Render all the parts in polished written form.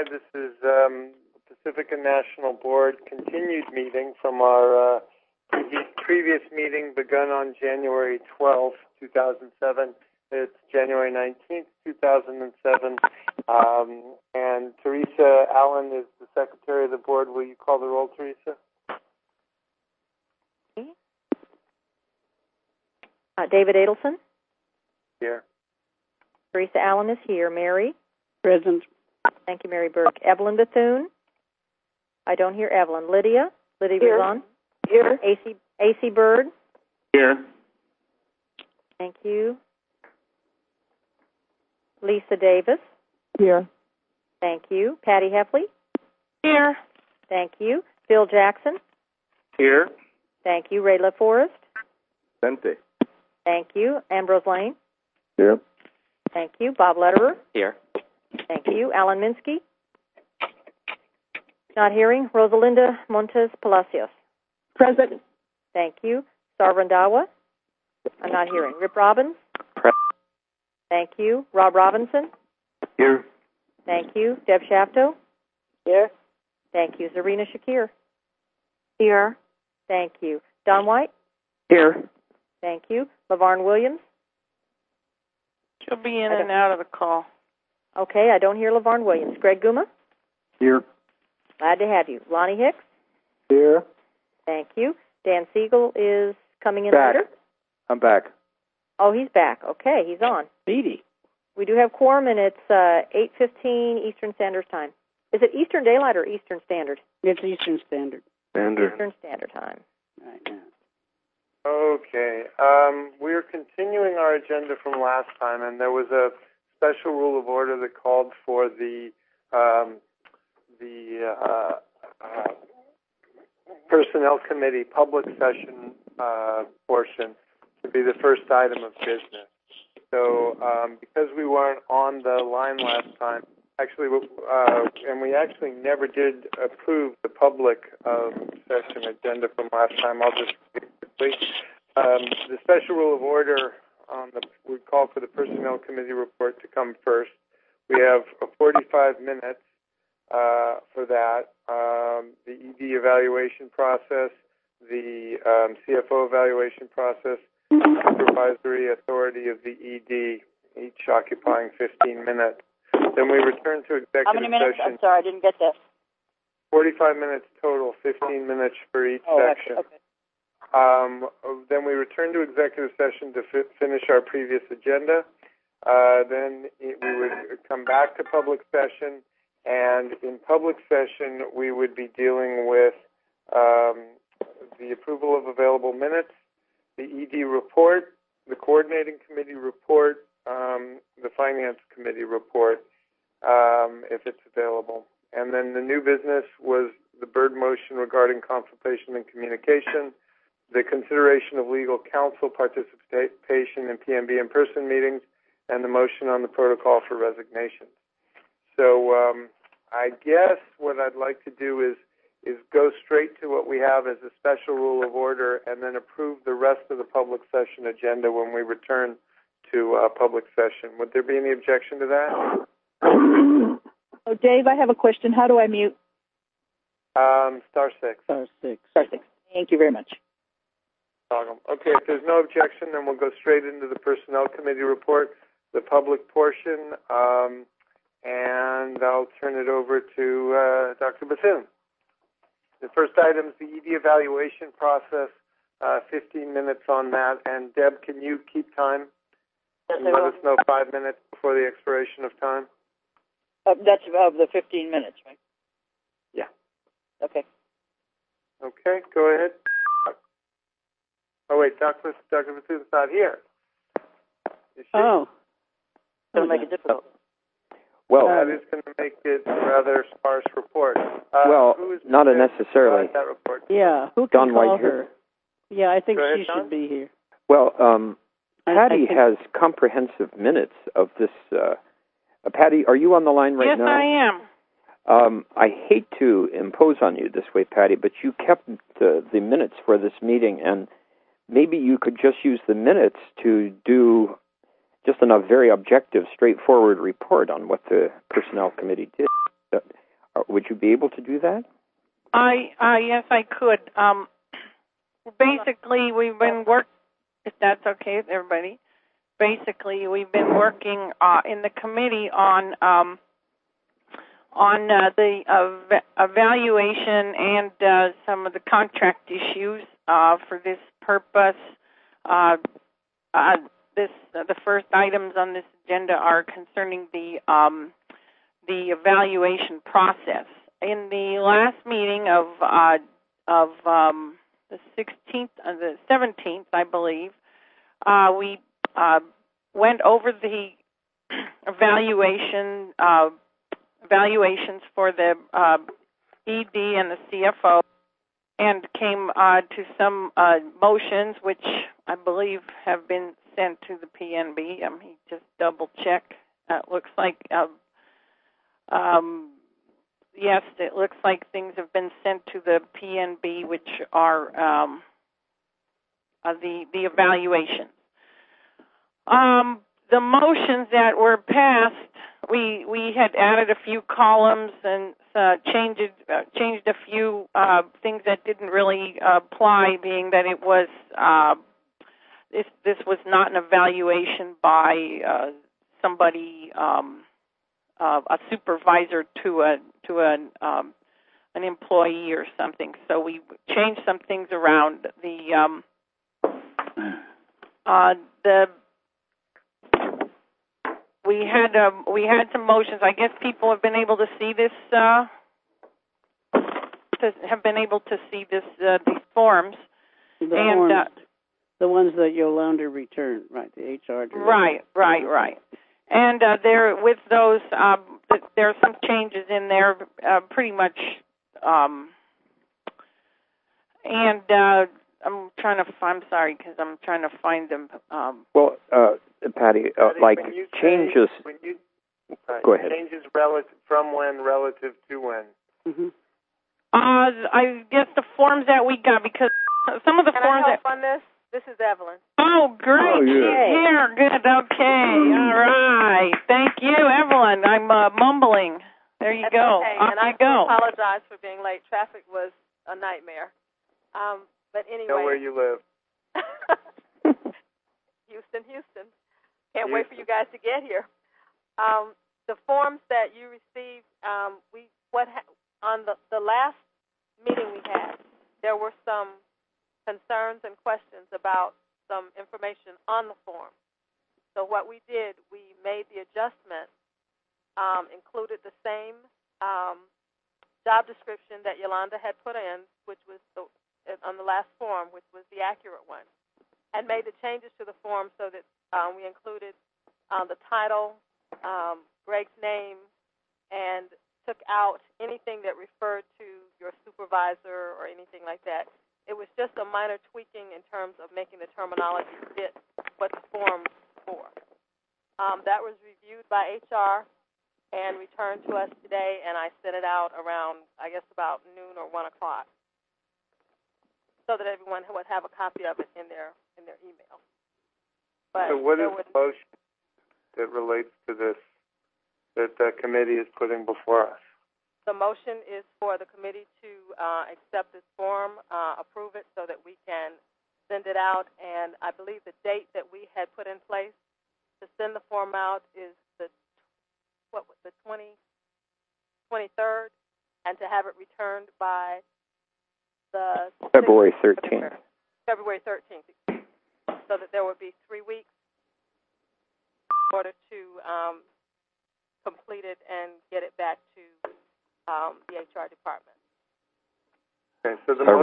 Hi, this is Pacifica National Board continued meeting from our previous meeting begun on January 12th, 2007. It's January 19th, 2007. And Teresa Allen is the Secretary of the Board. Will you call the roll, Teresa? David Adelson? Here. Teresa Allen is here. Mary? Present. Thank you, Mary Burke. Evelyn Bethune? I don't hear Evelyn. Lydia? Lydia Here. Rizon? Here. AC Bird? Here. Thank you. Lisa Davis? Here. Thank you. Patty Heffley? Here. Thank you. Phil Jackson? Here. Thank you. Ray LaForest? Sente. Thank you. Ambrose Lane? Here. Thank you. Bob Lederer? Here. Thank you. Alan Minsky? Not hearing. Rosalinda Montes Palacios? Present. Thank you. Sarvandawa? I'm not hearing. Rip Robbins? Present. Thank you. Rob Robinson? Here. Thank you. Deb Shafto? Here. Thank you. Zarina Shakir? Here. Thank you. Don White? Here. Thank you. LaVarn Williams? She'll be in and out of the call. Okay, I don't hear LaVarn Williams. Greg Guma? Here. Glad to have you. Lonnie Hicks? Here. Thank you. Dan Siegel is coming in Back. later? I'm back. Oh, he's back. Okay, he's on. Speedy. We do have quorum, and it's 8:15 Eastern Standard Time. Is it Eastern Daylight or Eastern Standard? It's Eastern Standard. Eastern Standard Time. Right now. Okay. We're continuing our agenda from last time, and there was a special rule of order that called for the Personnel Committee public session portion to be the first item of business. So because we weren't on the line last time, actually, and we actually never did approve the public session agenda from last time, I'll just quickly. The special rule of order we call for the Personnel Committee report to come first. We have 45 minutes for that. The ED evaluation process, the CFO evaluation process, supervisory authority of the ED, each occupying 15 minutes. Then we return to executive session. How many minutes? I'm sorry, I didn't get that. 45 minutes total, 15 minutes for each section. Okay. Then we return to executive session to finish our previous agenda. Then we would come back to public session, and in public session we would be dealing with the approval of available minutes, the ED report, the coordinating committee report, the finance committee report, if it's available. And then the new business was the Byrd motion regarding consultation and communication, the consideration of legal counsel participation in PMB in-person meetings, and the motion on the protocol for resignations. So I guess what I'd like to do is go straight to what we have as a special rule of order and then approve the rest of the public session agenda when we return to public session. Would there be any objection to that? Oh, Dave, I have a question. How do I mute? *6. *6. Thank you very much. Okay, if there's no objection, then we'll go straight into the Personnel Committee report, the public portion, and I'll turn it over to Dr. Bethune. The first item is the ED evaluation process, 15 minutes on that. And Deb, can you keep time? Yes, Let us know 5 minutes before the expiration of time. That's of the 15 minutes, right? Yeah. Okay. Okay, go ahead. Oh, wait, Dr. Bethune's not here. Is she? Oh. It'll make it difficult. Well, that is going to make it a rather sparse report. Well, not necessarily. That report? Yeah, who Don can call White her? here. Yeah, I think Go ahead, she Don? should be here. Well, Patty I think- has comprehensive minutes of this. Patty, are you on the line right now? Yes, I am. I hate to impose on you this way, Patty, but you kept the minutes for this meeting, and maybe you could just use the minutes to do just a very objective, straightforward report on what the Personnel Committee did. Would you be able to do that? Yes, I could. Basically, we've been if that's okay with everybody. Basically, we've been working in the committee on the evaluation and some of the contract issues for this purpose. The first items on this agenda are concerning the evaluation process. In the last meeting of the 16th, the 17th, I believe, we went over the evaluations for the ED and the CFO, and came to some motions which I believe have been sent to the PNB. He just double check. Looks like yes, it looks like things have been sent to the PNB, which are the evaluations. The motions that were passed, we had added a few columns and changed a few things that didn't really apply, being that it was this was not an evaluation by somebody, a supervisor to an employee or something. So we changed some things around. We had some motions. I guess people have been able to see this. These forms. The ones that Yolanda returned, right? The HR director. Right. And there, with those, there are some changes in there, pretty much. I'm sorry, because I'm trying to find them. Well, Patty, like changes. Go ahead. Changes relative from when, relative to when. Mm-hmm. I guess the forms that we got, because some of the forms. Can I help on this? This is Evelyn. Oh, great. Oh, yeah. She's here. Good. Okay. All right. Thank you, Evelyn. I'm mumbling. There you go. Okay. Off And I you go. apologize for being late. Traffic was a nightmare. But anyway. Know where you live. Houston. Can't wait for you guys to get here. The forms that you received, on the last meeting we had, there were some concerns and questions about some information on the form. So what we did, we made the adjustment, included the same job description that Yolanda had put in, which was on the last form, which was the accurate one, and made the changes to the form so that we included the title, Greg's name, and took out anything that referred to your supervisor or anything like that. It was just a minor tweaking in terms of making the terminology fit what the form was for. That was reviewed by HR and returned to us today, and I sent it out around, I guess, about noon or 1 o'clock, so that everyone would have a copy of it in their email. But so what is the motion that relates to this that the committee is putting before us? The motion is for the committee to accept this form, approve it so that we can send it out. And I believe the date that we had put in place to send the form out is the 23rd, and to have it returned by the February 13th. February 13th, so that there would be 3 weeks in order to complete it and get it back to the HR department. Okay, so the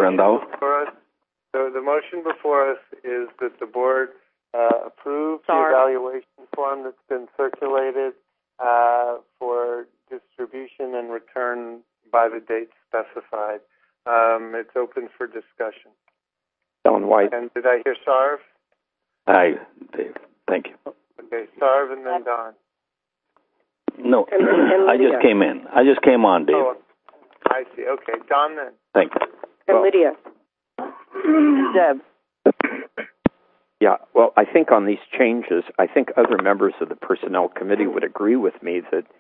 motion before us is that the board approve the evaluation form that's been circulated for distribution and return by the date specified. It's open for discussion. Don White. And did I hear Sarv? Hi, Dave. Thank you. Okay, Sarv and then Don. No, I just came in. I just came on, Dave. Oh, I see. Okay, Don then. Thank you. And Lydia. Deb. Yeah, well, I think on these changes, I think other members of the Personnel Committee would agree with me that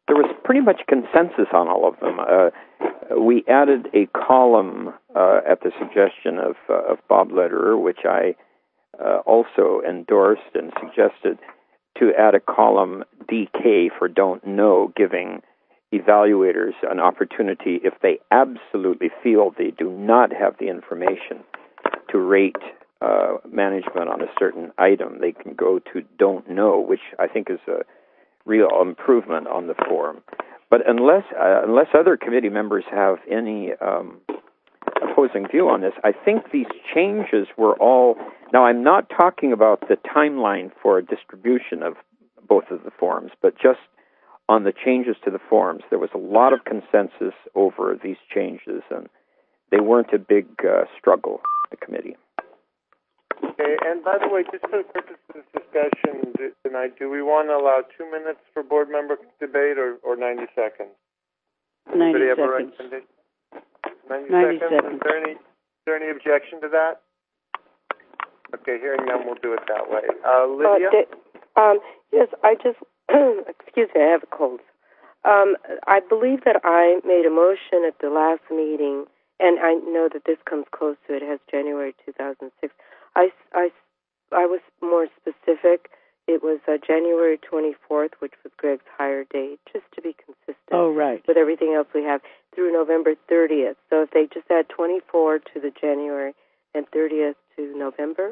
there was pretty much consensus on all of them. We added a column at the suggestion of Bob Lederer, which I also endorsed and suggested to add a column DK for don't know, giving evaluators an opportunity, if they absolutely feel they do not have the information to rate management on a certain item, they can go to don't know, which I think is a real improvement on the form. But unless other committee members have any opposing view on this, I think these changes were all... Now, I'm not talking about the timeline for distribution of both of the forms, but just on the changes to the forms. There was a lot of consensus over these changes, and they weren't a big struggle in the committee. Okay, and by the way, just for the purpose of this discussion tonight, do we want to allow 2 minutes for board member debate or 90 seconds? 90 Anybody have a seconds. recommendation? 90 seconds. Is there any objection to that? Okay, hearing none, we'll do it that way. Lydia? Yes, I just, excuse me, I have a cold. I believe that I made a motion at the last meeting, and I know that this comes close to it, has January 2006. I was more specific. It was January 24th, which was Greg's hire date, just to be consistent with everything else we have, through November 30th. So if they just add 24 to the January and 30th to November.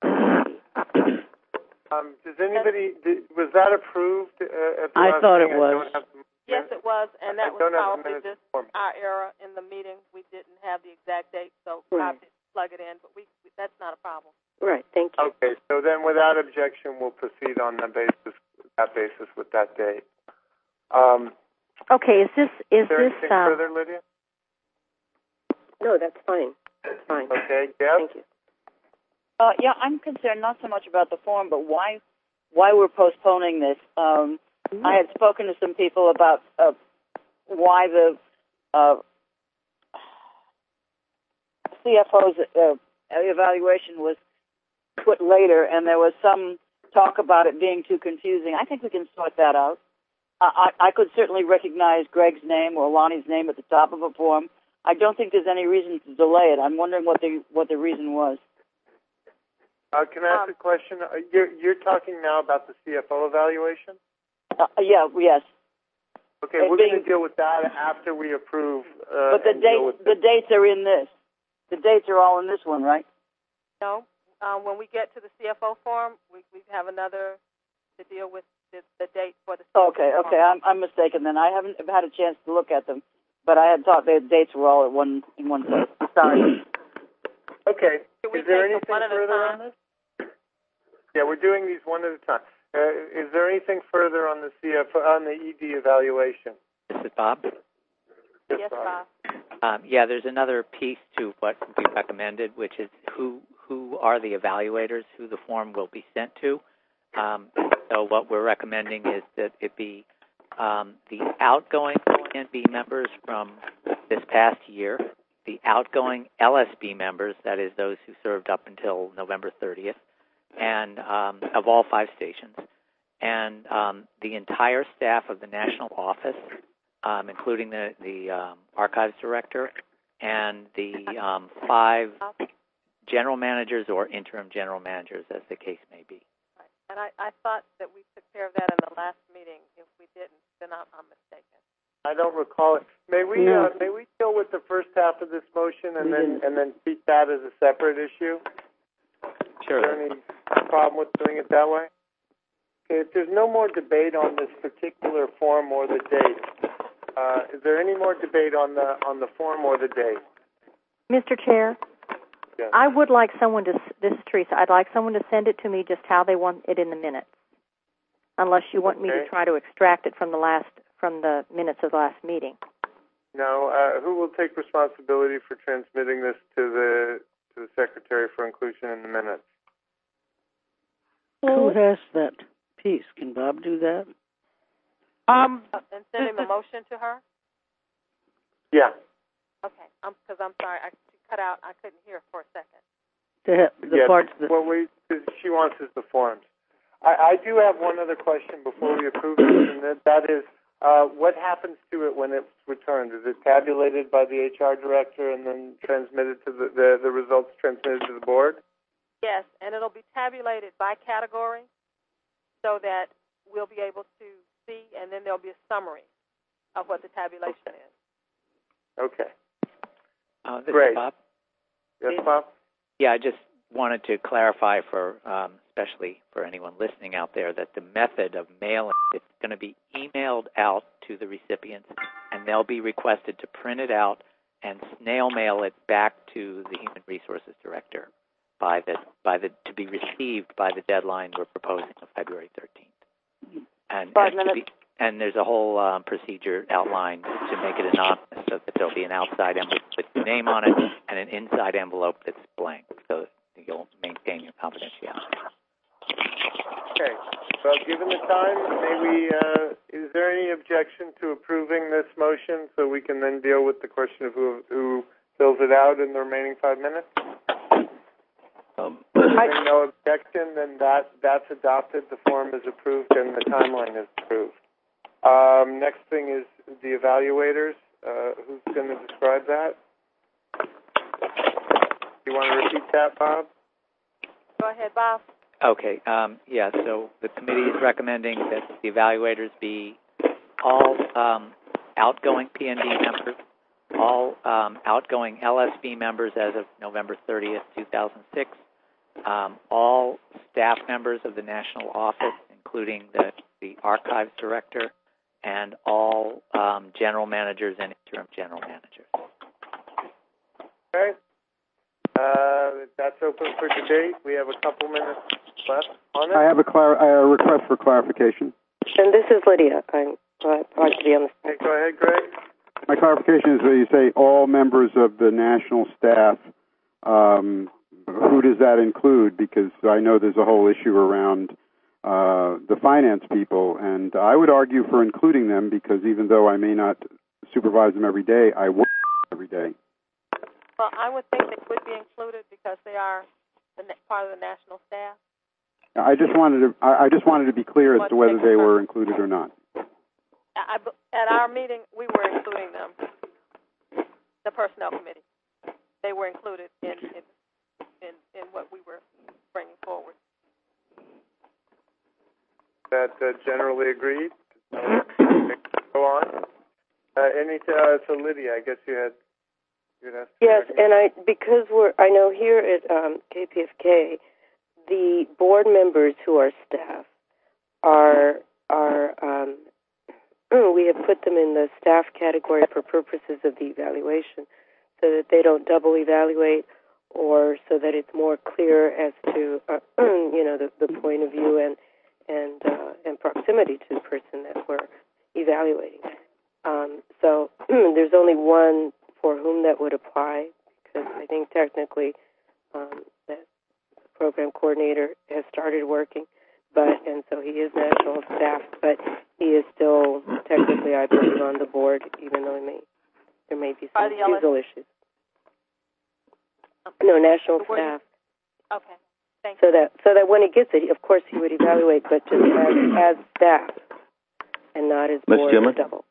Does anybody, was that approved at the I last thought meeting? it was. Yes, it was, and that was probably just form. our error in the meeting. We didn't have the exact date, so I didn't plug it in, but that's not a problem. Right, thank you. Okay, so then without objection, we'll proceed on that basis with that date. Okay, is this anything further, Lydia? No, that's fine. That's fine. Okay, Deb? Thank you. Yeah, I'm concerned not so much about the form, but why we're postponing this. I had spoken to some people about why the CFO's evaluation was put later, and there was some talk about it being too confusing. I think we can sort that out. I could certainly recognize Greg's name or Lonnie's name at the top of a form. I don't think there's any reason to delay it. I'm wondering what the reason was. Can I ask a question? You're talking now about the CFO evaluation? Yes. Okay, we're going to deal with that after we approve. But the dates are in this. The dates are all in this one, right? No. When we get to the CFO form, we have another to deal with the date for the CFO form. Okay. I'm mistaken then. I haven't had a chance to look at them, but I had thought the dates were all in one place. Sorry. Okay. Is there anything one at a further time? on this? Yeah, we're doing these one at a time. Is there anything further on the on the ED evaluation? This is Bob. Yes, Bob. Yeah, there's another piece to what we recommended, which is who are the evaluators, who the form will be sent to. So what we're recommending is that it be the outgoing PNB members from this past year, the outgoing LSB members, that is those who served up until November 30th, and of all 5 stations, and the entire staff of the national office, including the archives director, and the 5 general managers or interim general managers, as the case may be. Right. And I thought that we took care of that in the last meeting. If we didn't, then I'm mistaken. I don't recall it. May we deal with the first half of this motion and then treat that as a separate issue? Sure. Is there any problem with doing it that way? Okay, if there's no more debate on this particular form or the date, is there any more debate on the form or the date? Mr. Chair? Yes. I would like someone to, this is Teresa, I'd like someone to send it to me just how they want it in the minutes, unless you want me to try to extract it from the minutes of the last meeting. No, who will take responsibility for transmitting this to the Secretary for inclusion in the minutes? Who has that piece? Can Bob do that? And sending the motion to her? Yeah. Okay, because I'm sorry, I cut out. I couldn't hear for a second. Parts that... What she wants is the forms. I do have one other question before we approve this, and that is, what happens to it when it's returned? Is it tabulated by the HR director and then transmitted to the results transmitted to the board? Yes, and it'll be tabulated by category so that we'll be able to see, and then there'll be a summary of what the tabulation is. Okay. This Great. Is Bob. Yes, Bob? Yeah, I just wanted to clarify for, especially for anyone listening out there, that the method of mailing, it's going to be emailed out to the recipients, and they'll be requested to print it out and snail mail it back to the Human Resources Director to be received by the deadline we're proposing of February 13th. And there's a whole procedure outlined to make it anonymous, so that there'll be an outside envelope with your name on it and an inside envelope that's blank, so that you'll maintain your confidentiality. Okay. Well, given the time, is there any objection to approving this motion so we can then deal with the question of who fills it out in the remaining 5 minutes? If no objection, then that's adopted. The form is approved and the timeline is approved. Next thing is the evaluators. Who's going to describe that? You want to repeat that, Bob? Go ahead, Bob. Okay. So the committee is recommending that the evaluators be all outgoing PND members, all outgoing LSB members as of November 30th, 2006, all staff members of the national office, including the archives director, and all general managers and interim general managers. Okay. That's open for debate. We have a couple minutes left on it. I have a request for clarification. And this is Lydia. I'm glad to be on the phone. Go ahead, Greg. My clarification is that you say all members of the national staff. Who does that include? Because I know there's a whole issue around the finance people, and I would argue for including them because even though I may not supervise them every day, I work every day. Well, I would think they would be included because they are part of the national staff. I just wanted to be clear as to whether they were included or not. At our meeting, we were including them. The personnel committee, they were included in what we were bringing forward. That generally agreed. Go on. So Lydia, I guess you had. Yes, and I know here at KPFK, the board members who are staff are we have put them in the staff category for purposes of the evaluation, so that they don't double evaluate, or so that it's more clear as to the point of view and proximity to the person that we're evaluating. So there's only one for whom that would apply, because I think technically that the program coordinator has started working, and so he is national staff, but he is still technically, I believe, on the board, even though there may be some legal issues. No, national staff. Okay, thank you. So that when he gets it, of course he would evaluate, but just as staff and not as board double.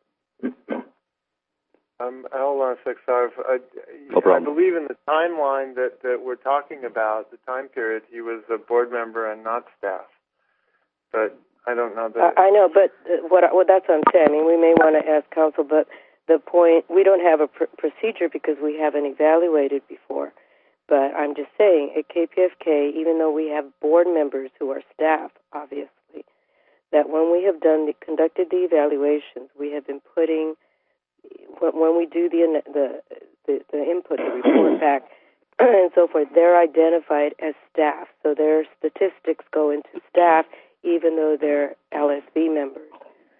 Hold on a sec, Sarv. I believe in the timeline that we're talking about, the time period, he was a board member and not staff. But I don't know that. I know, but that's what I'm saying. I mean, we may want to ask counsel, but the point, we don't have a procedure because we haven't evaluated before. But I'm just saying, at KPFK, even though we have board members who are staff, obviously, that when we have conducted the evaluations, we have been putting, when we do the input, the report back, and so forth, they're identified as staff. So their statistics go into staff, even though they're LSB members.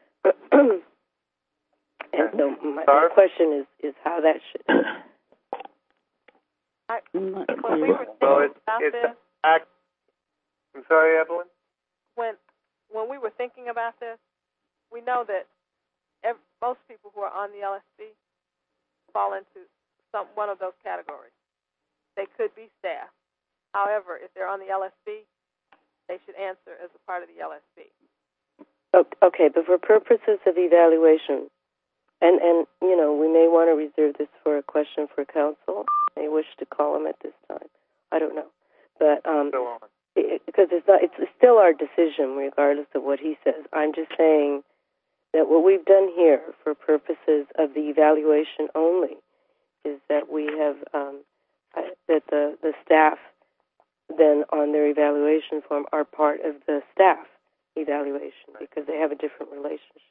And so my question is how that should... When we were thinking about this... I'm sorry, Evelyn? When we were thinking about this, we know that most people who are on the LSB fall into one of those categories. They could be staff. However, if they're on the LSB, they should answer as a part of the LSB. Okay, but for purposes of evaluation, and we may want to reserve this for a question for counsel. May wish to call him at this time. I don't know, but because it's still our decision regardless of what he says. I'm just saying that what we've done here for purposes of the evaluation only is that we have that the staff then on their evaluation form are part of the staff evaluation because they have a different relationship.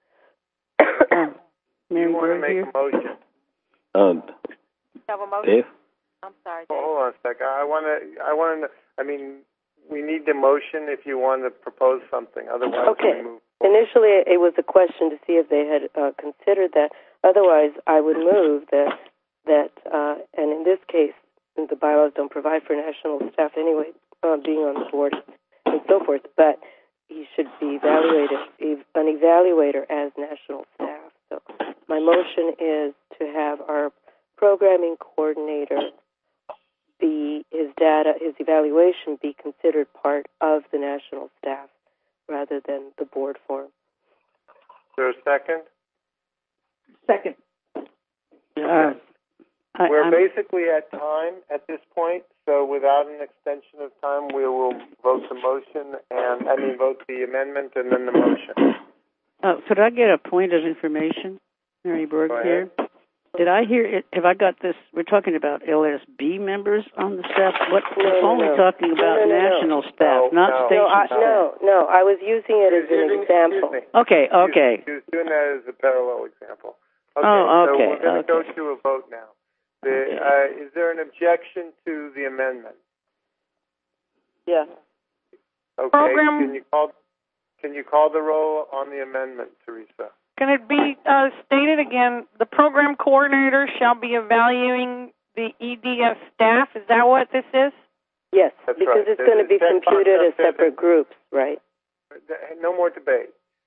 You want to make a motion? Have a motion? Dave? I'm sorry, Dave. Hold on a second. I want to. I mean, we need the motion if you want to propose something. Otherwise, okay. we move. Initially, it was a question to see if they had considered that. Otherwise, I would move that, and in this case, the bylaws don't provide for national staff anyway, being on the board and so forth, but he should be evaluated, an evaluator as national staff. So my motion is to have our programming coordinator his evaluation be considered part of the national staff rather than the board form. Is there a second? Second. We're basically at time at this point, so without an extension of time, we will vote the motion vote the amendment and then the motion. Could I get a point of information, Mary Berg here? Did I hear it? Have I got this? We're talking about LSB members on the staff. We're only talking about national staff, not station staff. No, I was using it as an example. Okay. He was doing that as a parallel example. Okay, okay. So we're going to go to a vote now. Is there an objection to the amendment? Yes. Okay. Can you call the roll on the amendment, Teresa? Can it be stated again? The program coordinator shall be evaluating the EDS staff. Is that what this is? Yes, that's because it's going to be computed as separate groups, right? No more debate.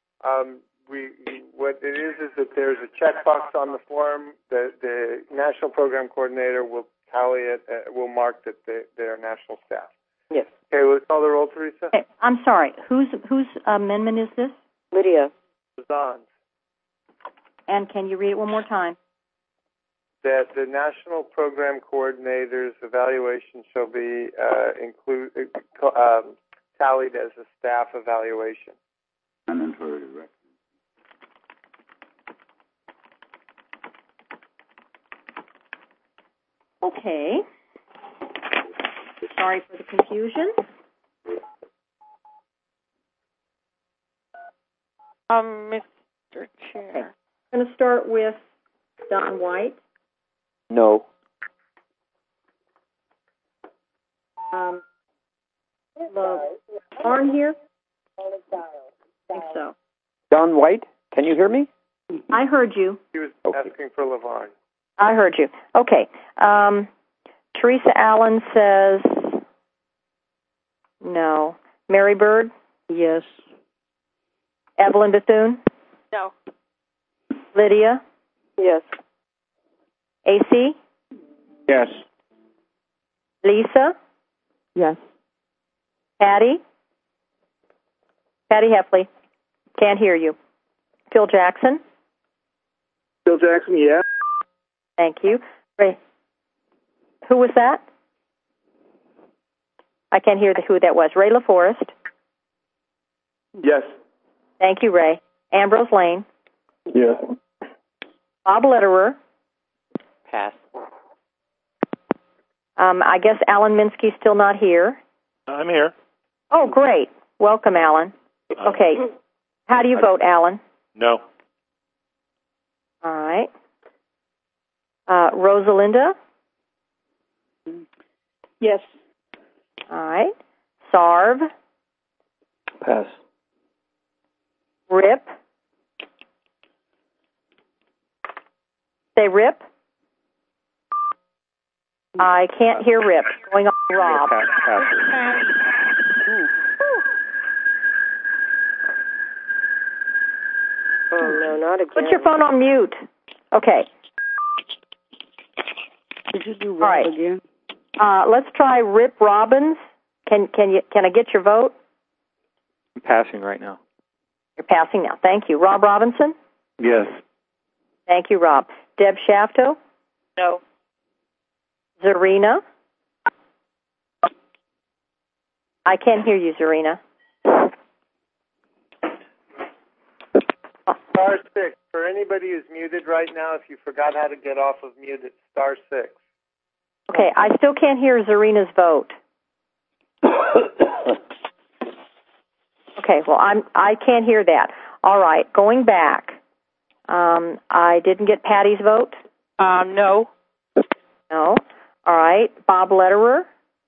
What it is that there's a checkbox on the form. The national program coordinator will tally it. Will mark that they're national staff. Yes. Okay, let's call the roll, Teresa. Hey, I'm sorry. Whose amendment is this? Lydia. Zahn. And can you read it one more time? That the national program coordinator's evaluation shall be tallied as a staff evaluation. And then for the record. Okay. Sorry for the confusion. Mr. Chair. Okay. I'm going to start with Don White. No. Lauren here? I think so. Don White, can you hear me? I heard you. He was asking for LaVarn. I heard you. Okay. Teresa Allen says no. Mary Bird? Yes. Evelyn Bethune? No. Lydia? Yes. AC? Yes. Lisa? Yes. Patty Heffley? Can't hear you. Phil Jackson? Phil Jackson, yeah. Thank you. Ray. Who was that? I can't hear who that was. Ray LaForest? Yes. Thank you, Ray. Ambrose Lane? Yes. Bob Lederer? Pass. I guess Alan Minsky's still not here. I'm here. Oh, great. Welcome, Alan. Okay. How do you vote, Alan? No. All right. Rosalinda? Yes. All right. Sarv? Pass. Rip? Say Rip? I can't hear Rip. Going on Rob. Oh, no, not again. Put your phone on mute. Okay. Did you do Rob again? Let's try Rip Robbins. Can I get your vote? I'm passing right now. You're passing now. Thank you. Rob Robinson? Yes. Thank you, Rob. Deb Shafto? No. Zarina? I can't hear you, Zarina. Star 6. For anybody who's muted right now, if you forgot how to get off of mute, it's star 6. Okay, I still can't hear Zarina's vote. Okay, well, I can't hear that. All right, going back. I didn't get Patty's vote? No. No. All right, Bob Lederer?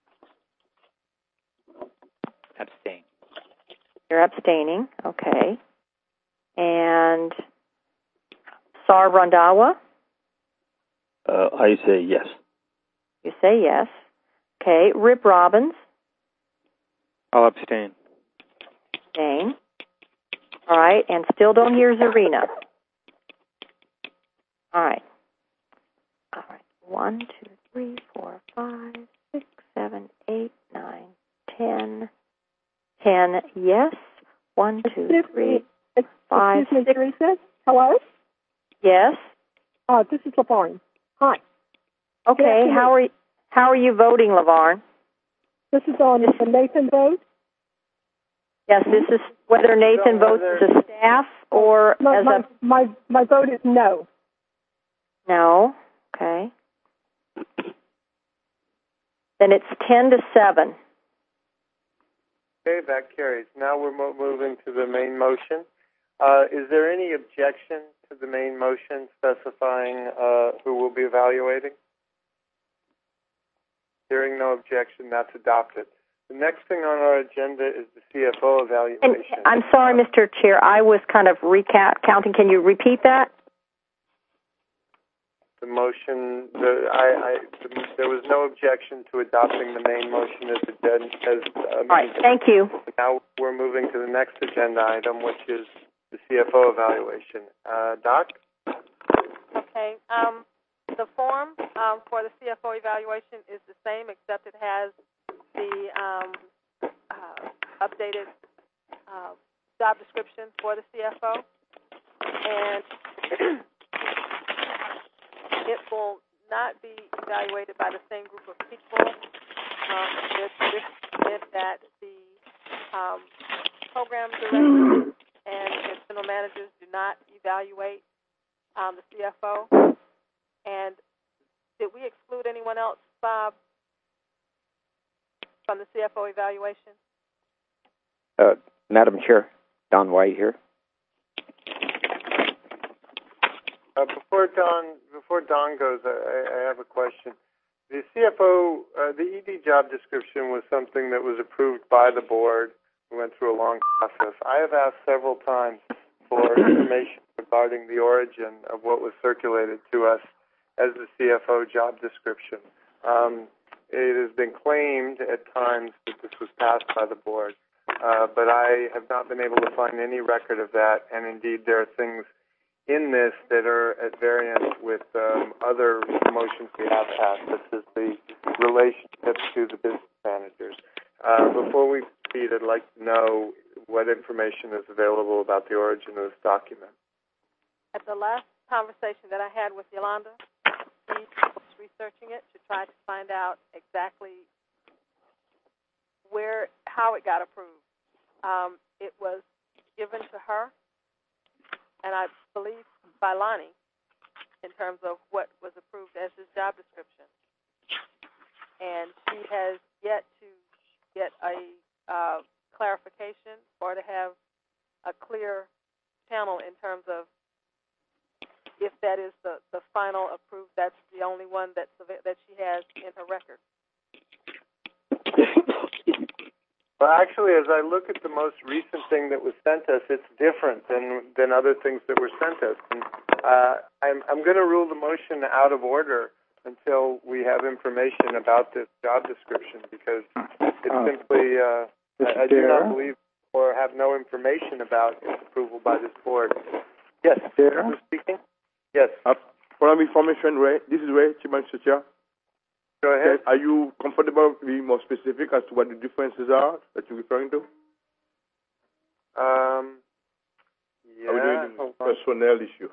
Abstain. You're abstaining. Okay. And Sar Randawa? I say yes. You say yes. Okay. Rip Robbins? I'll abstain. Abstain. All right. And still don't hear Zarina. All right. All right. 1, 2, 3, 4, 5, 6, 7, 8, 9, 10. 10 yes. 1, 2, 3, 5, Excuse me, 6. Teresa? Hello? Yes. This is LaVarn. Hi. Okay. How are you voting, LaVarn? This is on the Nathan vote? Yes, this is whether Nathan votes as a staff or as a... My vote is no. No. Okay. Then it's 10-7. Okay, that carries. Now we're moving to the main motion. Is there any objection to the main motion specifying who will be evaluating? Hearing no objection, that's adopted. The next thing on our agenda is the CFO evaluation. And I'm sorry, Mr. Chair, I was kind of recounting. Can you repeat that? The motion, there was no objection to adopting the main motion as all right, thank you. Now we're moving to the next agenda item, which is the CFO evaluation. Doc? Okay. The form for the CFO evaluation is the same, except it has the updated job description for the CFO. And it will not be evaluated by the same group of people. This meant that the program directors and general managers do not evaluate the CFO. And did we exclude anyone else, Bob, from the CFO evaluation? Madam Chair, Don White here. Before Don goes, I have a question. The CFO, the ED job description was something that was approved by the board. We went through a long process. I have asked several times for information regarding the origin of what was circulated to us as the CFO job description. It has been claimed at times that this was passed by the board, but I have not been able to find any record of that, and indeed there are things in this that are at variance with other motions we have passed, such as the relationship to the business managers. Before we proceed, I'd like to know what information is available about the origin of this document. At the last conversation that I had with Yolanda, she was researching it to try to find out exactly how it got approved. It was given to her, and I believe by Lonnie, in terms of what was approved as his job description. And she has yet to get a clarification or to have a clear channel in terms of if that is the final approved, that's the only one that she has in her record. Well, actually, as I look at the most recent thing that was sent us, it's different than other things that were sent us. And I'm going to rule the motion out of order until we have information about this job description, because it's simply I do not believe or have no information about its approval by this board. Yes, who's speaking? Yes. For information, Ray, this is Ray, Chairman Chair. Go ahead. Are you comfortable being more specific as to what the differences are that you're referring to? Are we doing the personnel issue?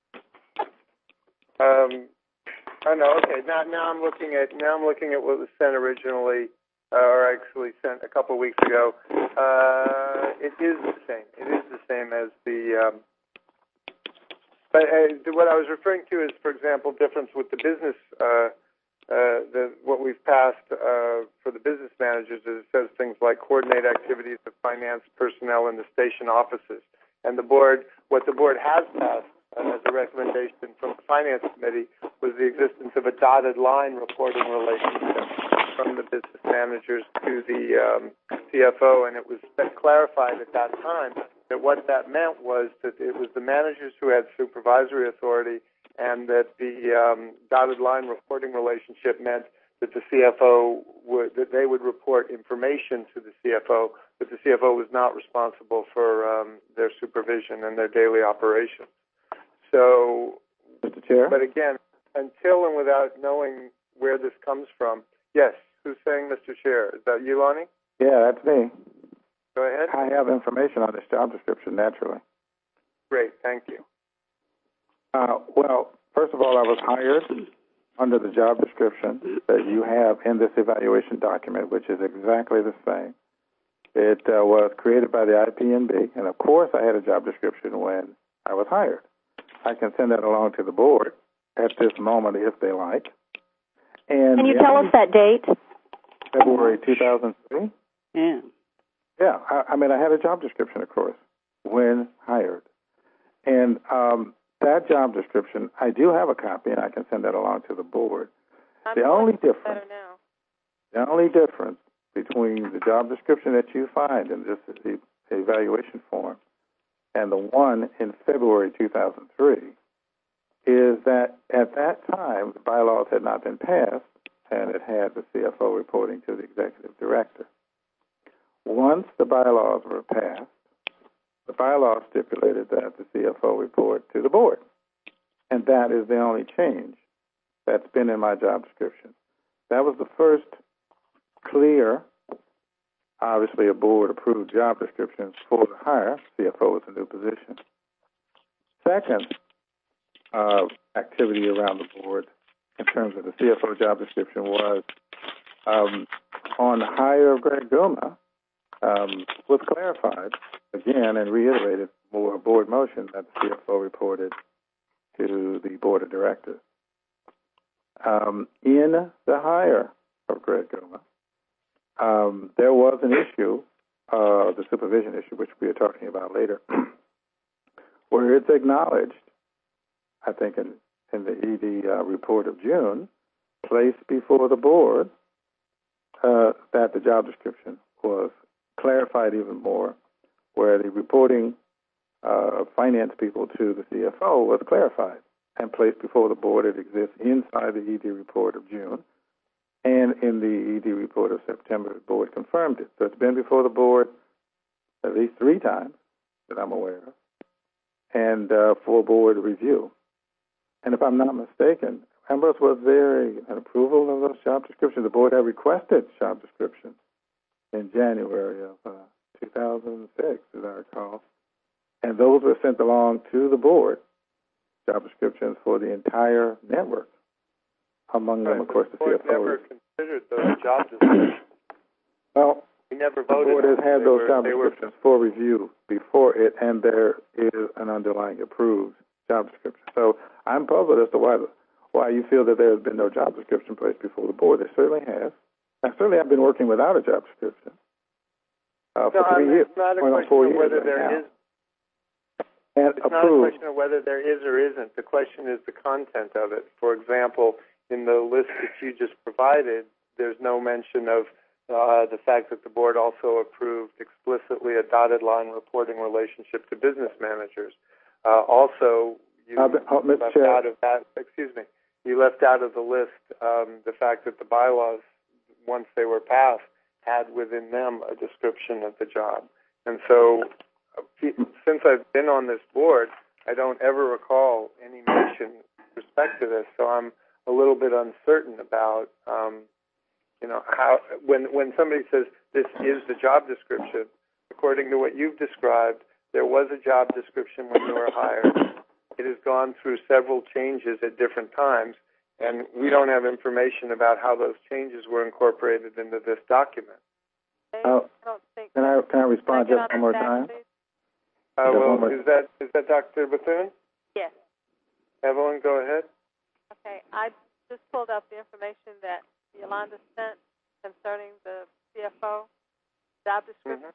Oh no, okay. Now I'm looking at what was sent originally, or actually sent a couple of weeks ago. It is the same. It is the same as the. But what I was referring to is, for example, difference with the business. What we've passed for the business managers is it says things like coordinate activities of finance personnel in the station offices. And the board, what the board has passed as a recommendation from the finance committee was the existence of a dotted line reporting relationship from the business managers to the CFO, and it was clarified at that time that what that meant was that it was the managers who had supervisory authority, and that the dotted line reporting relationship meant that the CFO they would report information to the CFO, but the CFO was not responsible for their supervision and their daily operations. So, Mr. Chair? But again, until and without knowing where this comes from, yes, who's saying Mr. Chair? Is that you, Lonnie? Yeah, that's me. Go ahead. I have information on this job description, naturally. Great, thank you. Well, first of all, I was hired under the job description that you have in this evaluation document, which is exactly the same. It was created by the IPNB, and of course I had a job description when I was hired. I can send that along to the board at this moment if they like. And can you tell us that date? February 2003? Yeah. Yeah, I mean, I had a job description, of course, when hired. And that job description, I do have a copy, and I can send that along to the board. The only difference between the job description that you find in this evaluation form and the one in February 2003 is that at that time, the bylaws had not been passed, and it had the CFO reporting to the executive director. Once the bylaws were passed, the bylaws stipulated that the CFO report to the board. And that is the only change that's been in my job description. That was the first clear, obviously a board-approved job description for the hire. CFO is a new position. Second activity around the board in terms of the CFO job description was on the hire of Greg Guma, was clarified again and reiterated more board motion that the CFO reported to the board of directors. In the hire of Greg Guma, there was an issue, the supervision issue, which we are talking about later, where it's acknowledged, I think in the ED report of June, placed before the board, that the job description was clarified even more, where the reporting of finance people to the CFO was clarified and placed before the board. It exists inside the ED report of June, and in the ED report of September, the board confirmed it. So it's been before the board at least 3 times that I'm aware of, and for board review. And if I'm not mistaken, Ambrose, was there an approval of those job descriptions? The board had requested job descriptions in January of 2006, as I recall. And those were sent along to the board, job descriptions for the entire network. Among them, of course, the CFO. The board never considered those job descriptions. Well, we never voted. The board has had those job descriptions for review before it, and there is an underlying approved job description. So I'm puzzled as to why you feel that there has been no job description placed before the board. There certainly has. I certainly have been working without a job description for 3 years. It's not a question of whether there is. And it's not a question of whether there is or isn't. The question is the content of it. For example, in the list that you just provided, there's no mention of the fact that the board also approved explicitly a dotted line reporting relationship to business managers. Also, you left out of that. Excuse me. You left out of the list the fact that the bylaws, once they were passed, had within them a description of the job. And so, since I've been on this board, I don't ever recall any mention with respect to this. So I'm a little bit uncertain about, how when somebody says this is the job description, according to what you've described, there was a job description when you were hired. It has gone through several changes at different times, and we don't have information about how those changes were incorporated into this document. Can I respond just one more time? Is that Dr. Bethune? Yes. Evelyn, go ahead. Okay, I just pulled up the information that Yolanda sent concerning the CFO job description,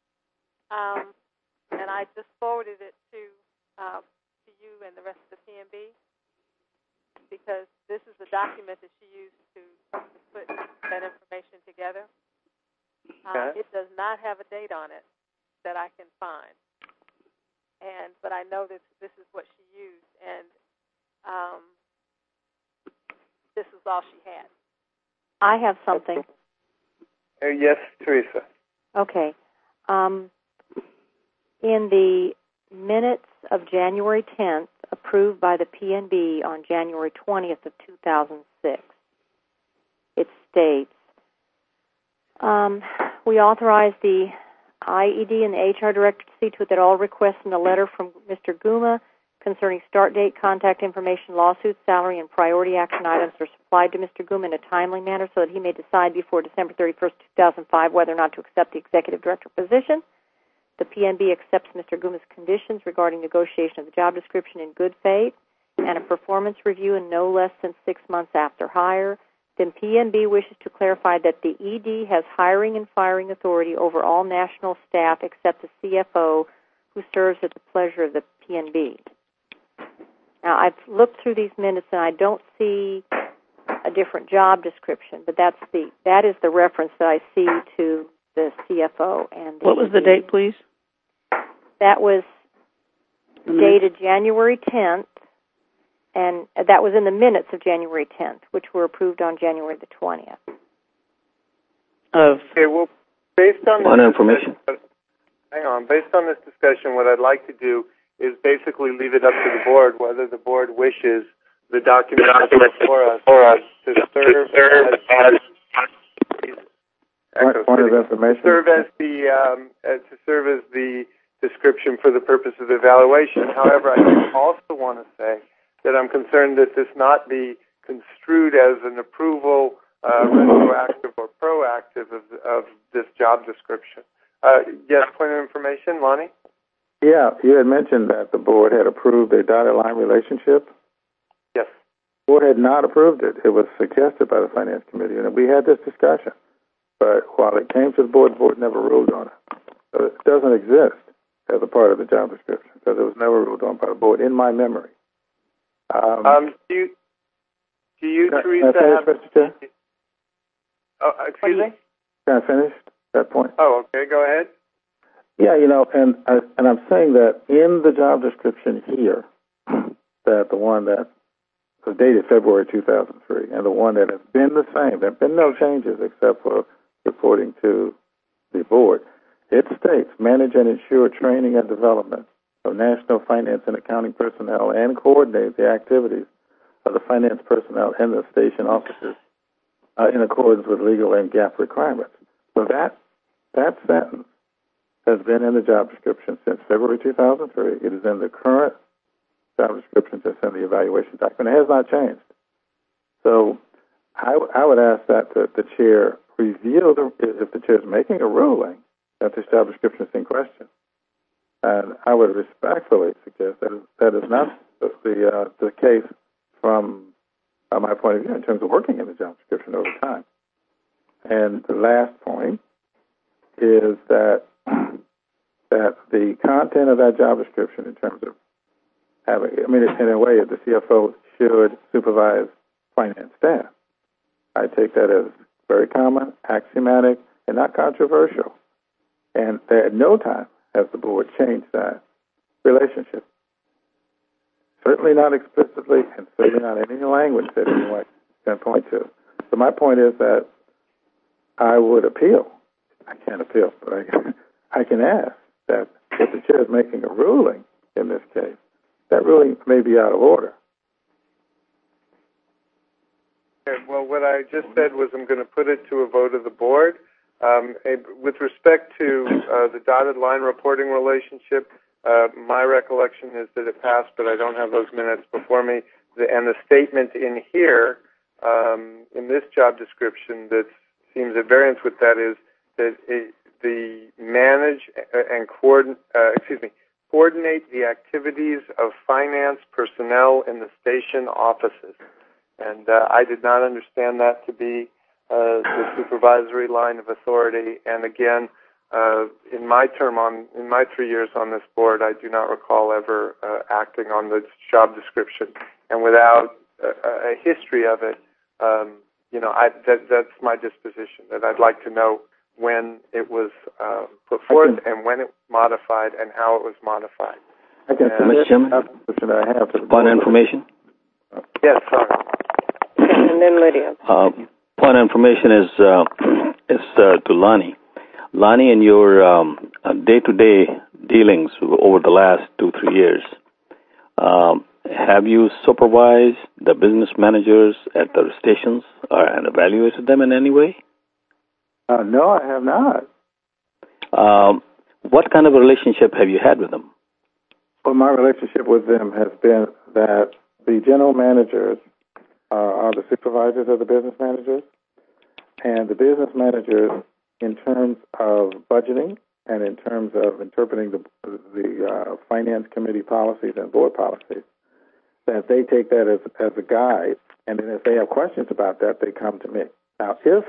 and I just forwarded it to you and the rest of the PNB because this is the document that she used to put that information together. It does not have a date on it that I can find, but I know that this is what she used, and this is all she had. I have something. Yes, Teresa. Okay. In the minutes of January 10th, approved by the PNB on January 20th of 2006, it states, we authorize the IED and the HR director to see to it that all requests in the letter from Mr. Guma concerning start date, contact information, lawsuit, salary, and priority action items are supplied to Mr. Guma in a timely manner so that he may decide before December 31st, 2005 whether or not to accept the executive director position. The PNB accepts Mr. Guma's conditions regarding negotiation of the job description in good faith and a performance review in no less than 6 months after hire. Then PNB wishes to clarify that the ED has hiring and firing authority over all national staff except the CFO, who serves at the pleasure of the PNB. Now, I've looked through these minutes and I don't see a different job description, but that is the reference that I see to the CFO and the What was the date, please? That was dated January 10th, and that was in the minutes of January 10th, which were approved on January the 20th. Okay, well, based on this information. Hang on. Based on this discussion, what I'd like to do is basically leave it up to the board whether the board wishes the document for us to serve as the description for the purpose of evaluation. However, I also want to say that I'm concerned that this not be construed as an approval, retroactive or proactive of this job description. Yes, point of information, Lonnie? Yeah, you had mentioned that the board had approved a dotted line relationship. Yes. The board had not approved it. It was suggested by the Finance Committee, and we had this discussion. But while it came to the board never ruled on it. So it doesn't exist as a part of the job description because it was never ruled on by the board, in my memory. Do you, Teresa, have... Mr. Chair? Excuse me? Can I finish that point? Oh, okay. Go ahead. Yeah, and I'm saying that in the job description here, that the one that was dated February 2003 and the one that has been the same, there have been no changes except for reporting to the board. It states, manage and ensure training and development of national finance and accounting personnel and coordinate the activities of the finance personnel and the station officers in accordance with legal and GAAP requirements. So that sentence has been in the job description since February 2003. It is in the current job description that's in the evaluation document. It has not changed. So I would ask that the chair review, if the chair is making a ruling, that this job description is in question. And I would respectfully suggest that is not the case from my point of view in terms of working in the job description over time. And the last point is that the content of that job description in terms of in a way, the CFO should supervise finance staff. I take that as very common, axiomatic, and not controversial. And at no time has the board changed that relationship. Certainly not explicitly, and certainly not in any language that anyone can point to. So my point is that I would appeal. I can't appeal, but I can ask that if the chair is making a ruling in this case, that ruling may be out of order. Okay, well, what I just said was I'm going to put it to a vote of the board. With respect to the dotted line reporting relationship, my recollection is that it passed, but I don't have those minutes before me. And the statement in here, in this job description, that seems at variance with that is that the manage and coordinate the activities of finance personnel in the station offices. And I did not understand that to be the supervisory line of authority. And again, in my 3 years on this board, I do not recall ever acting on the job description. And without a history of it, that's my disposition. That I'd like to know when it was put forth and when it was modified and how it was modified. I can Mr. Chairman, point of information. Yes, sorry. And then Lydia. Point of information is to Lonnie. Lonnie, in your day-to-day dealings over the last 2-3 years, have you supervised the business managers at the stations and evaluated them in any way? No, I have not. What kind of a relationship have you had with them? Well, my relationship with them has been that the general managers are the supervisors of the business managers, and the business managers, in terms of budgeting and in terms of interpreting the finance committee policies and board policies, that they take that as a guide, and then if they have questions about that, they come to me. Now, if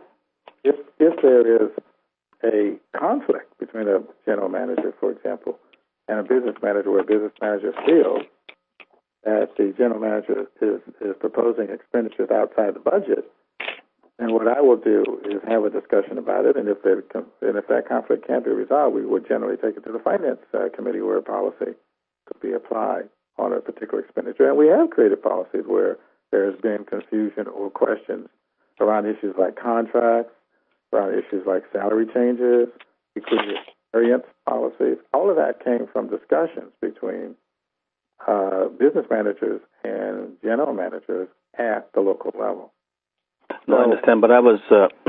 there is a conflict between a general manager, for example, and a business manager, where a business manager feels that the general manager is proposing expenditures outside the budget, then what I will do is have a discussion about it, and if that conflict can't be resolved, we would generally take it to the finance committee where a policy could be applied on a particular expenditure. And we have created policies where there has been confusion or questions around issues like contracts, around issues like salary changes, including variance policies. All of that came from discussions between business managers and general managers at the local level. No, I understand, but I was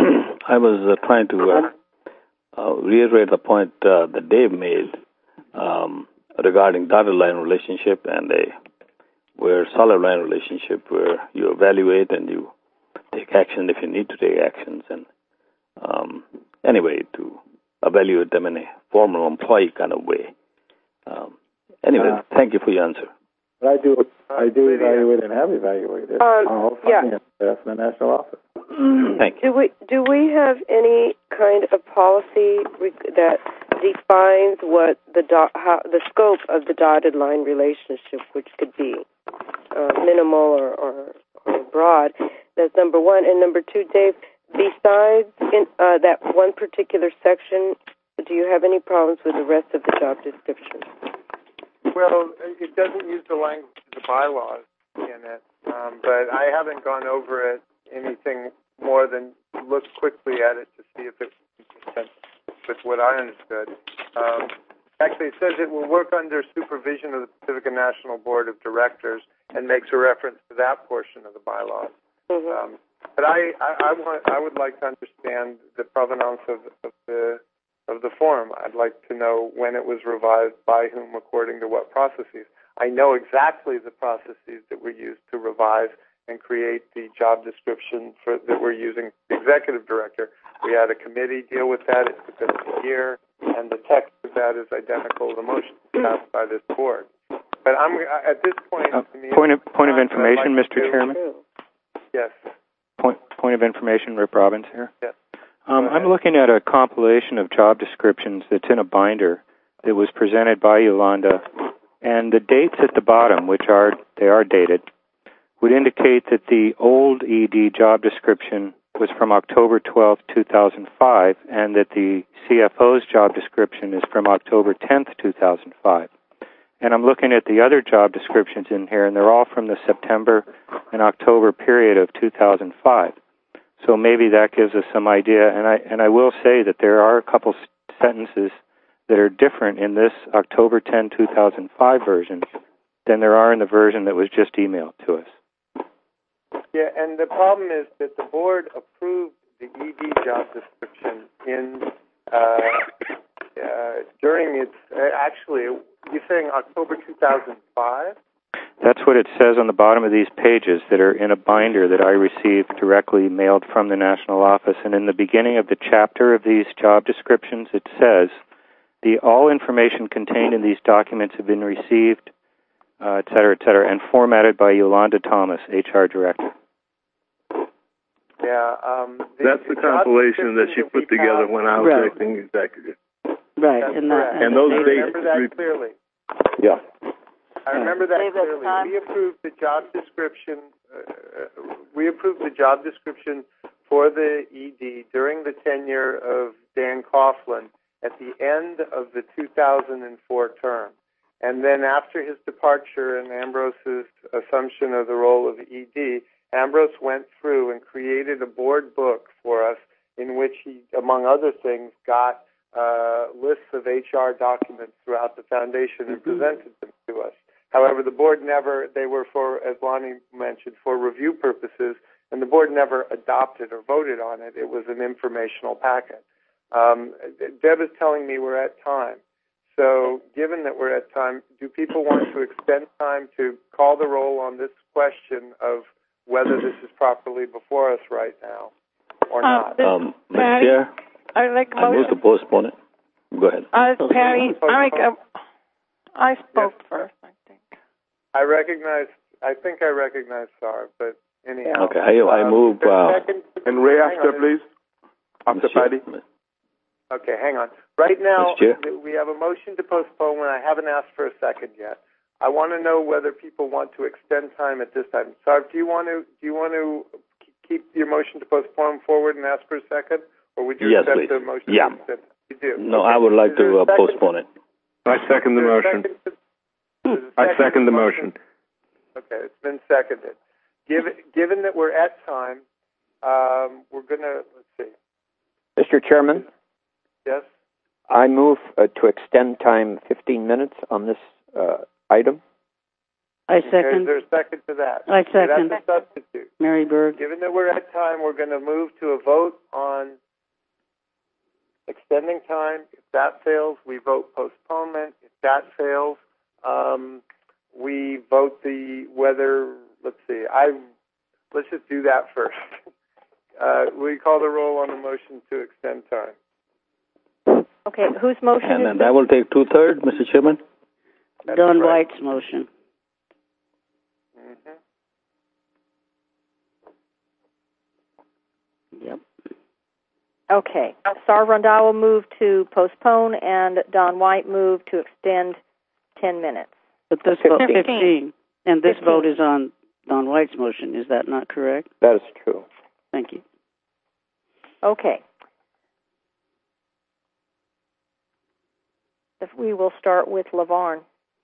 trying to reiterate the point that Dave made regarding dotted line relationship and a solid line relationship where you evaluate and you take action if you need to take actions, and anyway, to evaluate them in a formal employee kind of way. Thank you for your answer. But I do evaluate and have evaluated all finance staff in the national office. Thank you. Do we have any kind of policy that defines what the scope of the dotted line relationship, which could be minimal or broad? That's number one. And number two, Dave, besides that one particular section, do you have any problems with the rest of the job description? Well, it doesn't use the language of the bylaws in it, but I haven't gone over it anything more than look quickly at it to see if it's consistent with what I understood. Actually, it says it will work under supervision of the Pacifica National Board of Directors and makes a reference to that portion of the bylaws. Mm-hmm. But I would like to understand the provenance of the form. I'd like to know when it was revised, by whom, according to what processes. I know exactly the processes that were used to revise and create the job description that we're using. The executive director, we had a committee deal with that. It took us a year, and the text of that is identical to the motion passed by this board. But at this point, point of information, Mr. Chairman. Yes. Point of information, Rip Robbins here. Yes. I'm looking at a compilation of job descriptions that's in a binder that was presented by Yolanda, and the dates at the bottom, which are dated, would indicate that the old ED job description was from October 12, 2005, and that the CFO's job description is from October 10th, 2005. And I'm looking at the other job descriptions in here, and they're all from the September and October period of 2005. So maybe that gives us some idea. And I will say that there are a couple sentences that are different in this October 10, 2005 version than there are in the version that was just emailed to us. Yeah, and the problem is that the board approved the ED job description in during its actually, you're saying October 2005? That's what it says on the bottom of these pages that are in a binder that I received directly mailed from the national office. And in the beginning of the chapter of these job descriptions, it says, all information contained in these documents have been received, et cetera, and formatted by Yolanda Thomas, HR Director. Yeah. That's the compilation that she put together when I was acting executive. Right. And those dates. I remember that clearly. Yeah. I remember that clearly. We approved the job description. For the ED during the tenure of Dan Coughlin at the end of the 2004 term. And then after his departure and Ambrose's assumption of the role of ED, Ambrose went through and created a board book for us in which he, among other things, got lists of HR documents throughout the foundation and presented them to us. However, the board they were for, as Lonnie mentioned, for review purposes, and the board never adopted or voted on it. It was an informational packet. Deb is telling me we're at time. So given that we're at time, do people want to extend time to call the roll on this question of whether this is properly before us right now or not? Mr. Chair, I move to postpone it. Go ahead. Patty, I spoke first, I think. I think I recognize Sarah, but anyhow. Okay, I move. And Ray after, please. After Patty. Okay, hang on. Right now, Mr. Chair? we have a motion to postpone, and I haven't asked for a second yet. I want to know whether people want to extend time at this time. Sarah, do you want to keep your motion to postpone forward and ask for a second, or would you accept please. the motion? Yeah. To extend? You do. No, okay. I would like to postpone it. I second the motion. I second the motion. Okay, it's been seconded. Given that we're at time, we're going to, let's see. Mr. Chairman? Yes? I move to extend time 15 minutes on this item. I second. Okay, is there a second to that? I second. That's a substitute. Mary Berg. Given that we're at time, we're going to move to a vote on extending time. If that fails, we vote postponement. If that fails, we vote whether, let's see, let's just do that first. We call the roll on the motion to extend time. Okay, whose motion And is then this? that will take 2/3, Mr. Chairman. Don White's motion. Yep. Okay. Sar Randhawa moved to postpone, and Don White moved to extend 10 minutes. But this vote 15. And this 15. vote is on Don White's motion. Is that not correct? That is true. Thank you. Okay. We will start with LaVarn.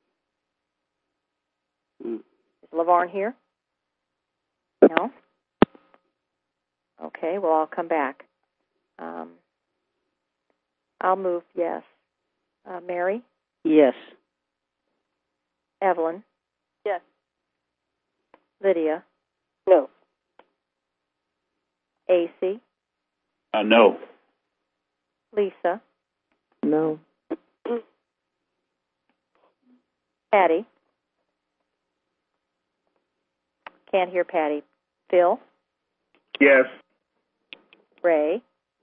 Is LaVarn here? No? Okay, well, I'll come back. I'll move yes. Mary? Yes. Evelyn? Yes. Lydia? No. AC? No. Lisa? No. Patty? Can't hear Patty. Phil? Yes. Ray?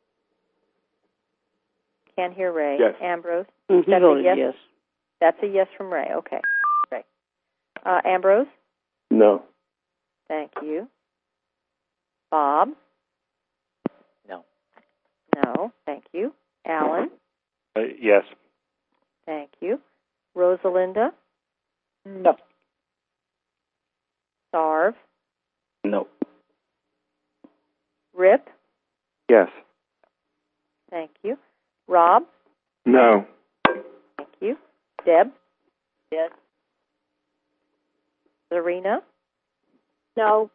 Can't hear Ray. Yes. Ambrose? He That's a voted yes? yes. That's a yes from Ray. Okay. Ray. Ambrose? No. Thank you. Bob? No. No. Thank you. Alan? Yes. Thank you. Rosalinda? No. Sarv? No. Rip? Yes. Thank you. Rob? No. Thank you. Deb? Yes. Zarina? No.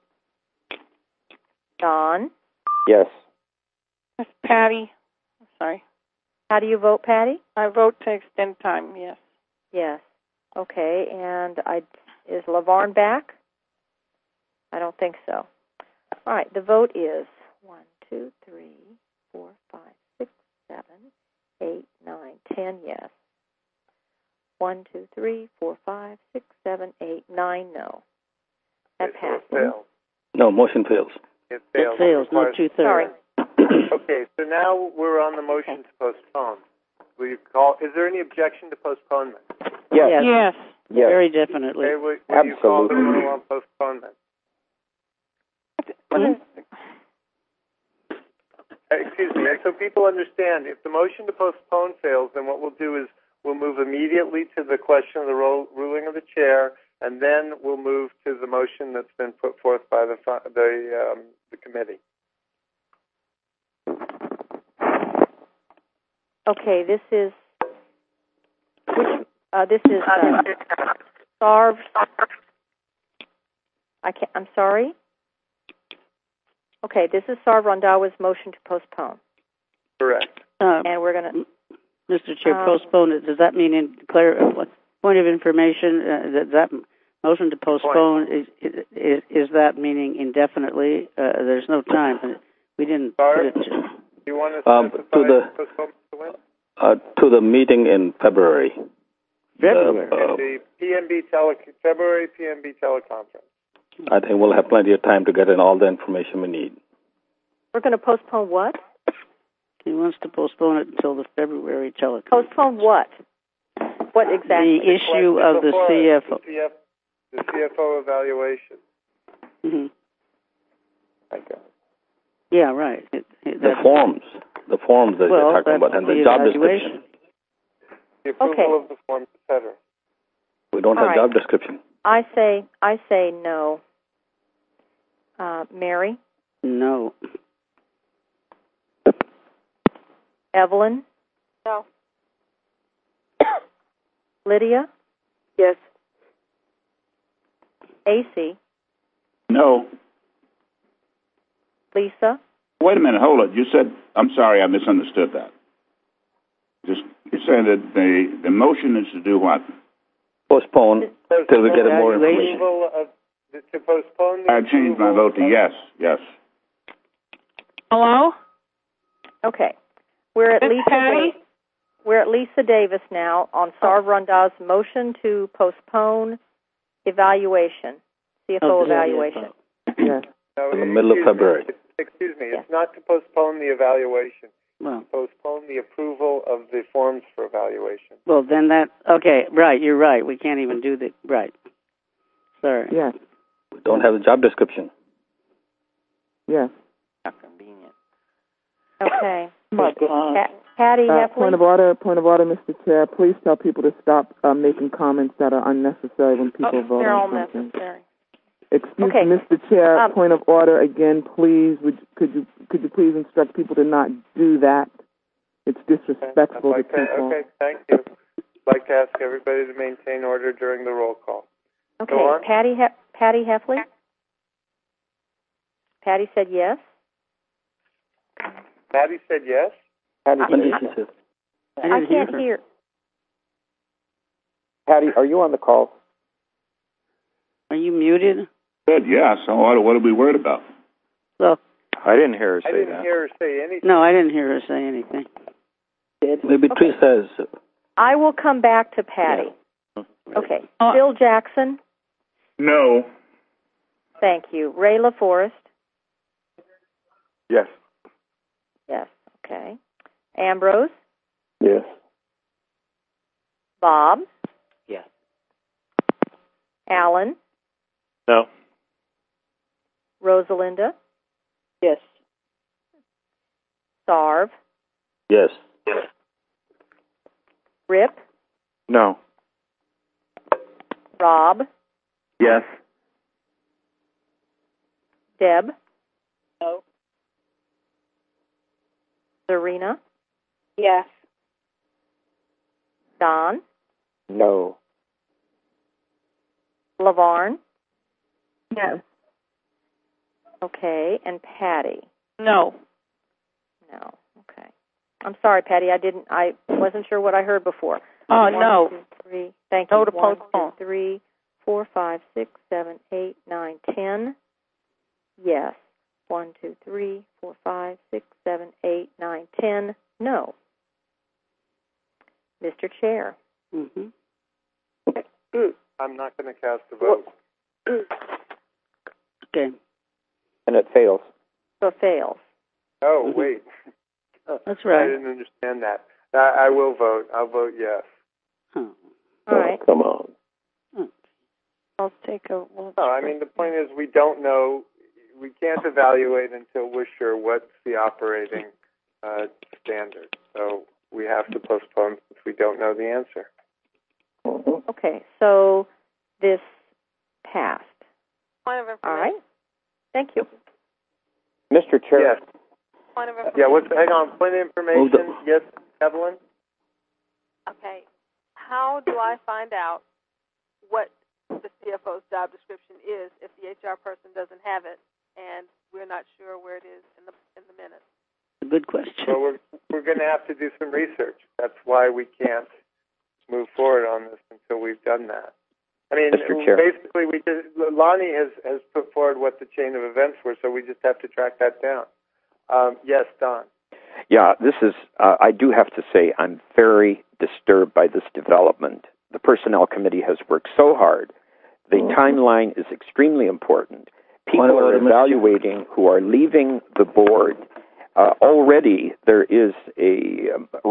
Don? Yes. Miss Patty. I'm sorry. How do you vote, Patty? I vote to extend time, yes. Yes. Okay, and is LaVarn back? I don't think so. All right, the vote is 1, 2, 3, 4, 5, 6, 7, 8, 9, 10, yes. 1, 2, 3, 4, 5, 6, 7, 8, 9, no. That passes. No, motion fails. It fails. It fails, no 2/3. Sorry. Okay, so now we're on the motion to postpone. Will you call? Is there any objection to postponement? Yes. Yes. Very definitely. Okay, will you call the roll on postponement? Excuse me. And so people understand, if the motion to postpone fails, then what we'll do is we'll move immediately to the question of the ruling of the chair, and then we'll move to the motion that's been put forth by the committee. Okay, this is Sarv. I'm sorry. Okay, this is Sarv Randhawa's motion to postpone. Correct. And we're going to... Mr. Chair, postpone it. Does that mean point of information? That motion to postpone is that meaning indefinitely? There's no time. We didn't put it. Do you want to specify to the meeting in February. The February PNB teleconference. I think we'll have plenty of time to get in all the information we need. We're going to postpone what? He wants to postpone it until the February teleconference. Postpone what? What exactly? The issue of the CFO. The CFO evaluation. Mm-hmm. Okay. Yeah, right. The forms that you're talking about, and the job description. The approval of the forms, etc. We don't have job description. I say no. Mary? No. Evelyn? No. Lydia? Yes. AC? No. Lisa? Wait a minute, hold it. You said, I'm sorry, I misunderstood that. You're saying that the motion is to do what? Postpone till we get more information. To postpone I changed my vote to yes. Yes. Hello? Okay. We're at Lisa Davis now on Sarv Randhawa's motion to postpone evaluation, CFO evaluation. Yes. In the middle of February. Excuse me, it's not to postpone the evaluation. Postpone the approval of the forms for evaluation. Well, then right, you're right. We can't even do right. Sorry. Yes. We don't have the job description. Yes. Not convenient. Okay. Oh my God. Patty Heffley? Point of order, Mr. Chair. Please tell people to stop making comments that are unnecessary when people vote they're on all something. necessary. Excuse me, Mr. Chair. Point of order again, please. Could you please instruct people to not do that? It's disrespectful to people. Okay, thank you. I'd like to ask everybody to maintain order during the roll call. Okay, Go on. Patty Heffley? Patty said yes. Patty said yes. Patty, I can't hear. Patty, are you on the call? Are you muted? Good, yes. So what are we worried about? Well, I didn't hear her say that. I didn't hear her say anything. No, I didn't hear her say anything. Maybe Teresa says. I will come back to Patty. Yeah. Okay. Bill Jackson? No. Thank you. Ray LaForest? Yes. Yes. Okay. Ambrose? Yes. Bob? Yes. Alan? No. Rosalinda? Yes. Sarv? Yes. Rip? No. Rob? Yes. Deb? No. Zarina? Yes. Don? No. LaVarn? No. Okay. And Patty? No. No. Okay. I'm sorry, Patty. I wasn't sure what I heard before. Oh, 1, no. 2, 3. Thank you. No to 1, postpone. 2, 3, 4, 5, 6, 7, 8, 9, 10. Yes. 1, 2, 3, 4, 5, 6, 7, 8, 9, 10. No. Mr. Chair. Mm-hmm. I'm not going to cast a vote. Okay. And it fails. So it fails. Oh, wait. That's right. I didn't understand that. I will vote. I'll vote yes. Huh. All right. Come on. I'll take a. No, I mean, the point is we don't know. We can't evaluate until we're sure what's the operating standard. So we have to postpone since we don't know the answer. Okay, so this passed. Point of information. All right. Thank you. Mr. Chair. Yes. Point of information. Yeah, hang on. Point of information. Yes, Evelyn? Okay. How do I find out what the CFO's job description is if the HR person doesn't have it and we're not sure where it is in the minutes? Good question. Well, we're going to have to do some research. That's why we can't move forward on this until we've done that. I mean, basically, Lonnie has put forward what the chain of events were, so we just have to track that down. Yes, Don. Yeah, this is, I do have to say, I'm very disturbed by this development. The Personnel Committee has worked so hard. The timeline is extremely important. People are evaluating who are leaving the board. Already there is a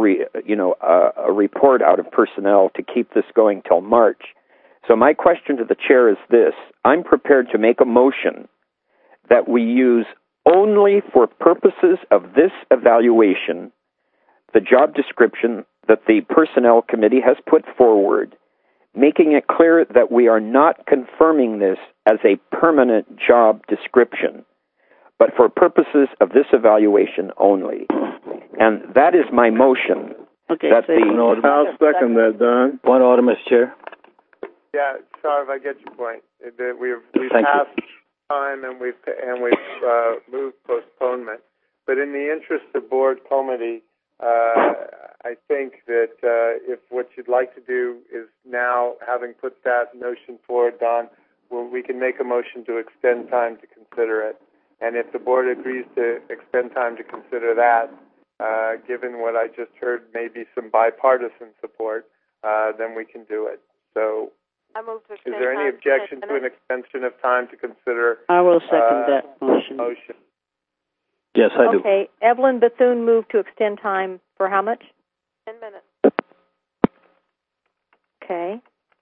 report out of personnel to keep this going till March. So my question to the chair is this. I'm prepared to make a motion that we use only for purposes of this evaluation the job description that the Personnel Committee has put forward, making it clear that we are not confirming this as a permanent job description, but for purposes of this evaluation only. And that is my motion. Okay, I'll second that, Don. One order, Mr. Chair. Yeah, Sarv, I get your point. We've passed time and we've moved postponement. But in the interest of board comity, I think that if what you'd like to do is now, having put that notion forward, Don, we can make a motion to extend time to consider it. And if the board agrees to extend time to consider that, given what I just heard, maybe some bipartisan support, then we can do it. So, I move to extend is there any objection to an extension of time to consider? I will second that motion. Yes, I do. Okay, Evelyn Bethune moved to extend time for how much? 10 minutes. Okay.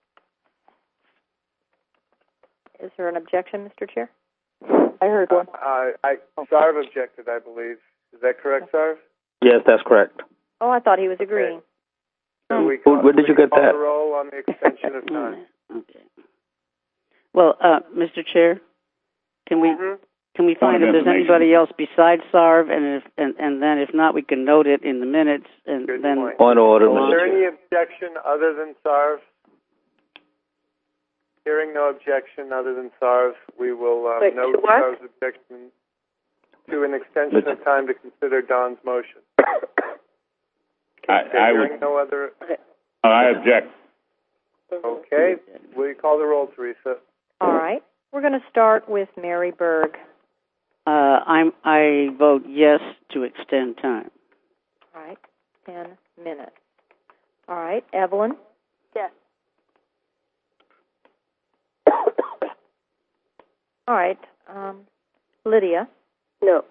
Is there an objection, Mr. Chair? I heard one. Sarv objected, I believe. Is that correct, Sarv? Yes, that's correct. Oh, I thought he was agreeing. So where did you get that? The roll on the extension of time. Okay. Well, Mr. Chair, can we find if there's anybody else besides Sarv, and then if not, we can note it in the minutes, and Good then. point. Point order, Is Mr. there Chair. any objection other than Sarv? Hearing no objection other than Sarv's, we will note Sarv's objection to an extension of time to consider Don's motion. Hearing no other. I object. Okay. Will you call the roll, Teresa? All right. We're going to start with Mary Berg. I vote yes to extend time. All right. 10 minutes. All right. Evelyn? Yes. All right. Lydia? No.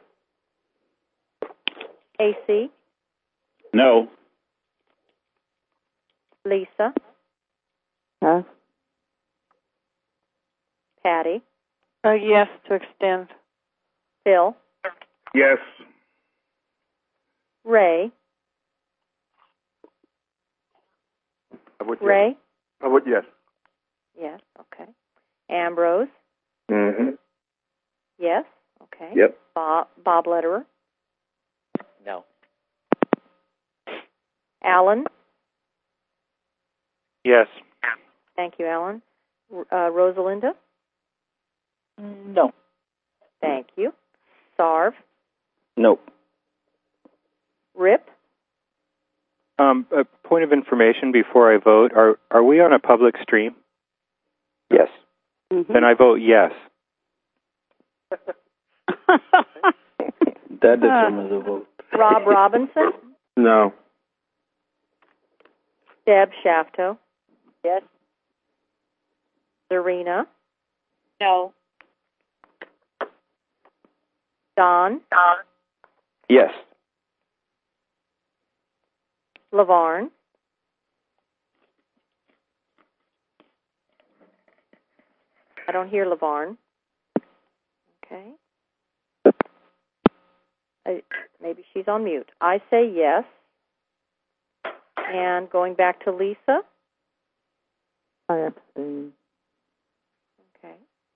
AC? No. Lisa? Huh? Patty? Yes to extend. Phil? Yes. Ray? Ray? I would yes. Yes. Okay. Ambrose? Mm-hmm. Yes. Okay. Yep. Bob Lederer? No. Alan? Yes. Thank you, Alan. Rosalinda? No. Thank you. Sarv? No. Rip? A point of information before I vote. Are we on a public stream? Yes. Mm-hmm. Then I vote yes. That determines the vote. Rob Robinson? No. Deb Shafto? Yes. Zarina? No. Don? Yes. LaVarn? I don't hear LaVarn. Okay. Maybe she's on mute. I say yes. And going back to Lisa. I abstain. Okay.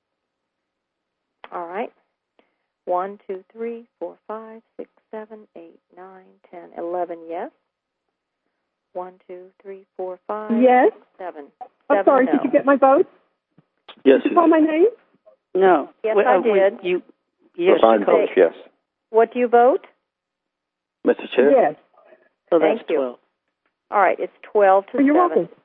All right. 1, 2, 3, 4, 5, 6, 7, 8, 9, 10, 11 yes. 1, 2, 3, 4, 5, Yes. 6, 7. I'm sorry, no. did you get my vote? Yes. Did you call my name? No. Yes, I did. Yes, LaVarn votes yes. What do you vote? Mr. Chair? Yes. So that's Thank you. 12. All right, it's 12 to 7. You're welcome.